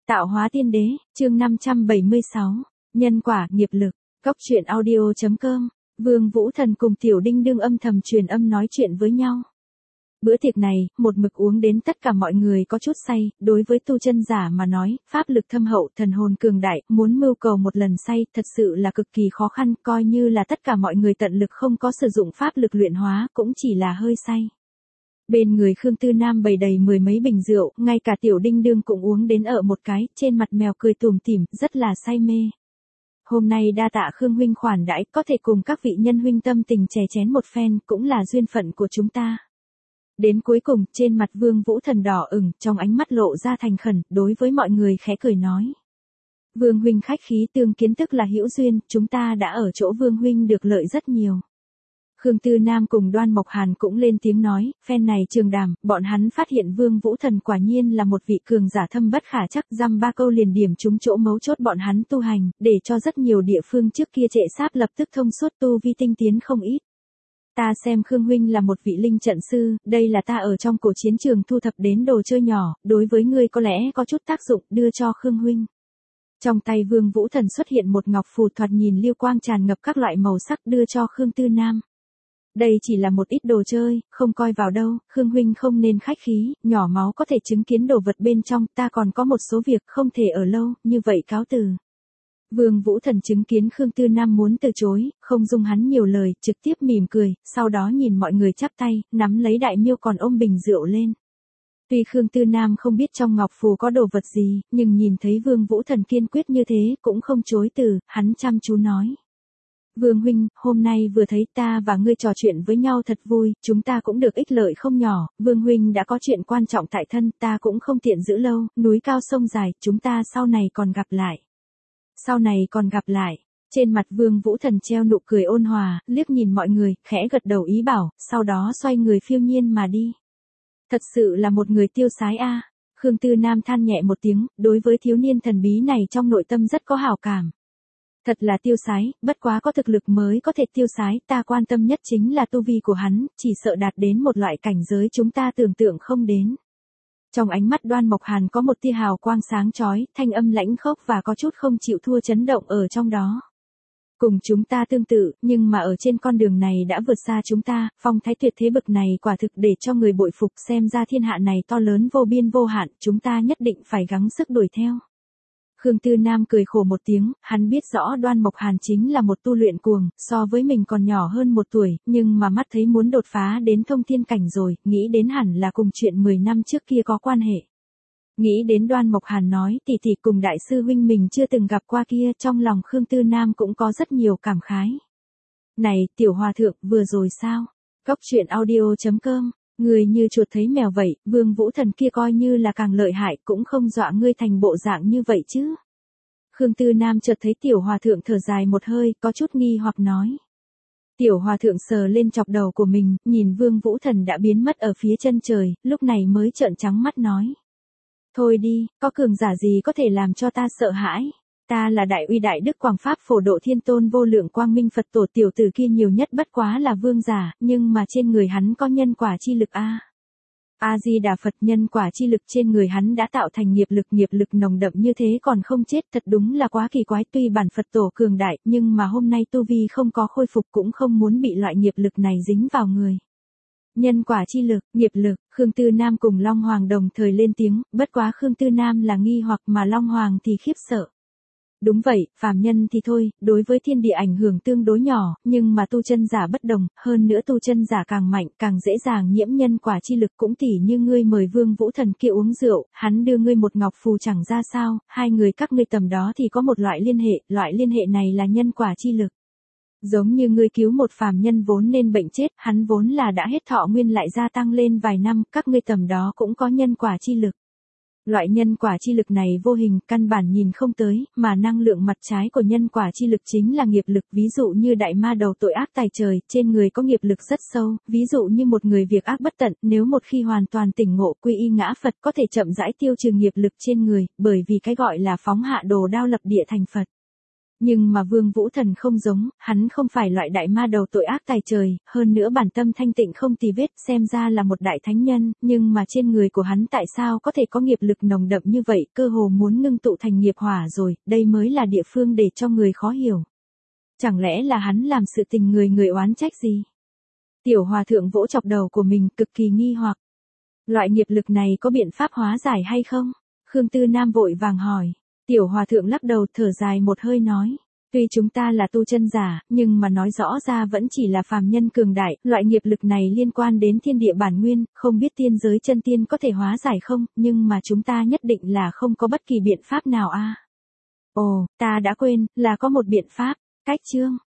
Tạo hóa tiên đế, chương 576, nhân quả, nghiệp lực, Cốc truyện audio.com, Vương Vũ Thần cùng Tiểu Đinh đương âm thầm truyền âm nói chuyện với nhau. Bữa tiệc này, một mực uống đến tất cả mọi người có chút say, đối với tu chân giả mà nói, pháp lực thâm hậu, thần hồn cường đại, muốn mưu cầu một lần say, thật sự là cực kỳ khó khăn, coi như là tất cả mọi người tận lực không có sử dụng pháp lực luyện hóa, cũng chỉ là hơi say. Bên người Khương Tư Nam bày đầy mười mấy bình rượu, ngay cả Tiểu Đinh đương cũng uống đến ở một cái, trên mặt mèo cười tủm tỉm, rất là say mê. Hôm nay đa tạ Khương huynh khoản đãi, có thể cùng các vị nhân huynh tâm tình chè chén một phen, cũng là duyên phận của chúng ta. Đến cuối cùng, trên mặt Vương Vũ Thần đỏ ửng, trong ánh mắt lộ ra thành khẩn, đối với mọi người khẽ cười nói. Vương huynh khách khí, tương kiến tức là hữu duyên, chúng ta đã ở chỗ Vương huynh được lợi rất nhiều. Khương Tư Nam cùng Đoan Mộc Hàn cũng lên tiếng nói, phen này trường đàm, bọn hắn phát hiện Vương Vũ Thần quả nhiên là một vị cường giả thâm bất khả chắc, dăm ba câu liền điểm trúng chỗ mấu chốt bọn hắn tu hành, để cho rất nhiều địa phương trước kia trệ sáp lập tức thông suốt tu vi tinh tiến không ít. Ta xem Khương huynh là một vị linh trận sư, đây là ta ở trong cổ chiến trường thu thập đến đồ chơi nhỏ, đối với ngươi có lẽ có chút tác dụng, đưa cho Khương huynh. Trong tay Vương Vũ Thần xuất hiện một ngọc phù thoạt nhìn lưu quang tràn ngập các loại màu sắc đưa cho Khương Tư Nam. Đây chỉ là một ít đồ chơi, không coi vào đâu, Khương huynh không nên khách khí, nhỏ máu có thể chứng kiến đồ vật bên trong, ta còn có một số việc không thể ở lâu, như vậy cáo từ. Vương Vũ Thần chứng kiến Khương Tư Nam muốn từ chối, không dung hắn nhiều lời, trực tiếp mỉm cười, sau đó nhìn mọi người chắp tay, nắm lấy đại miêu còn ôm bình rượu lên. Tuy Khương Tư Nam không biết trong ngọc phù có đồ vật gì, nhưng nhìn thấy Vương Vũ Thần kiên quyết như thế, cũng không chối từ, hắn chăm chú nói. Vương huynh, hôm nay vừa thấy ta và ngươi trò chuyện với nhau thật vui, chúng ta cũng được ích lợi không nhỏ, Vương huynh đã có chuyện quan trọng tại thân, ta cũng không tiện giữ lâu, núi cao sông dài, chúng ta sau này còn gặp lại. Sau này còn gặp lại. Trên mặt Vương Vũ Thần treo nụ cười ôn hòa, liếc nhìn mọi người, khẽ gật đầu ý bảo, sau đó xoay người phiêu nhiên mà đi. Thật sự là một người tiêu sái a. Khương Tư Nam than nhẹ một tiếng, đối với thiếu niên thần bí này trong nội tâm rất có hảo cảm. Thật là tiêu sái, bất quá có thực lực mới có thể tiêu sái, ta quan tâm nhất chính là tu vi của hắn, chỉ sợ đạt đến một loại cảnh giới chúng ta tưởng tượng không đến. Trong ánh mắt Đoan Mộc Hàn có một tia hào quang sáng chói, thanh âm lãnh khốc và có chút không chịu thua chấn động ở trong đó. Cùng chúng ta tương tự, nhưng mà ở trên con đường này đã vượt xa chúng ta, phong thái tuyệt thế bực này quả thực để cho người bội phục, xem ra thiên hạ này to lớn vô biên vô hạn, chúng ta nhất định phải gắng sức đuổi theo. Khương Tư Nam cười khổ một tiếng, hắn biết rõ Đoan Mộc Hàn chính là một tu luyện cuồng, so với mình còn nhỏ hơn một tuổi, nhưng mà mắt thấy muốn đột phá đến thông thiên cảnh rồi, nghĩ đến hẳn là cùng chuyện 10 năm trước kia có quan hệ. Nghĩ đến Đoan Mộc Hàn nói tỷ tỷ cùng đại sư huynh mình chưa từng gặp qua kia, trong lòng Khương Tư Nam cũng có rất nhiều cảm khái. Này, tiểu hòa thượng, vừa rồi sao? Cốc truyện audio.com, người như chuột thấy mèo vậy, Vương Vũ Thần kia coi như là càng lợi hại, cũng không dọa ngươi thành bộ dạng như vậy chứ. Khương Tư Nam chợt thấy tiểu hòa thượng thở dài một hơi, có chút nghi hoặc nói. Tiểu hòa thượng sờ lên chọc đầu của mình, nhìn Vương Vũ Thần đã biến mất ở phía chân trời, lúc này mới trợn trắng mắt nói. Thôi đi, có cường giả gì có thể làm cho ta sợ hãi? Ta là đại uy đại đức Quảng Pháp Phổ Độ Thiên Tôn vô lượng quang minh Phật tổ, tiểu tử kia nhiều nhất bất quá là vương giả, nhưng mà trên người hắn có nhân quả chi lực a. A-di-đà Phật, nhân quả chi lực trên người hắn đã tạo thành nghiệp lực nồng đậm như thế còn không chết, thật đúng là quá kỳ quái, tuy bản Phật tổ cường đại, nhưng mà hôm nay tu vi không có khôi phục, cũng không muốn bị loại nghiệp lực này dính vào người. Nhân quả chi lực, nghiệp lực, Khương Tư Nam cùng Long Hoàng đồng thời lên tiếng, bất quá Khương Tư Nam là nghi hoặc mà Long Hoàng thì khiếp sợ. Đúng vậy, phàm nhân thì thôi, đối với thiên địa ảnh hưởng tương đối nhỏ, nhưng mà tu chân giả bất đồng, hơn nữa tu chân giả càng mạnh, càng dễ dàng nhiễm nhân quả chi lực, cũng tỉ như ngươi mời Vương Vũ Thần kia uống rượu, hắn đưa ngươi một ngọc phù chẳng ra sao, hai người các ngươi tầm đó thì có một loại liên hệ này là nhân quả chi lực. Giống như ngươi cứu một phàm nhân vốn nên bệnh chết, hắn vốn là đã hết thọ nguyên lại gia tăng lên vài năm, các ngươi tầm đó cũng có nhân quả chi lực. Loại nhân quả chi lực này vô hình, căn bản nhìn không tới, mà năng lượng mặt trái của nhân quả chi lực chính là nghiệp lực, ví dụ như đại ma đầu tội ác tài trời, trên người có nghiệp lực rất sâu, ví dụ như một người việc ác bất tận, nếu một khi hoàn toàn tỉnh ngộ quy y ngã Phật có thể chậm rãi tiêu trừ nghiệp lực trên người, bởi vì cái gọi là phóng hạ đồ đao lập địa thành Phật. Nhưng mà Vương Vũ Thần không giống, hắn không phải loại đại ma đầu tội ác tày trời, hơn nữa bản tâm thanh tịnh không tì vết, xem ra là một đại thánh nhân, nhưng mà trên người của hắn tại sao có thể có nghiệp lực nồng đậm như vậy, cơ hồ muốn ngưng tụ thành nghiệp hỏa rồi, đây mới là địa phương để cho người khó hiểu. Chẳng lẽ là hắn làm sự tình người người oán trách gì? Tiểu hòa thượng vỗ chọc đầu của mình cực kỳ nghi hoặc. Loại nghiệp lực này có biện pháp hóa giải hay không? Khương Tư Nam vội vàng hỏi. Tiểu hòa thượng lắc đầu thở dài một hơi nói. Tuy chúng ta là tu chân giả, nhưng mà nói rõ ra vẫn chỉ là phàm nhân cường đại, loại nghiệp lực này liên quan đến thiên địa bản nguyên, không biết tiên giới chân tiên có thể hóa giải không, nhưng mà chúng ta nhất định là không có bất kỳ biện pháp nào a. Ồ, ta đã quên, là có một biện pháp. Cách chương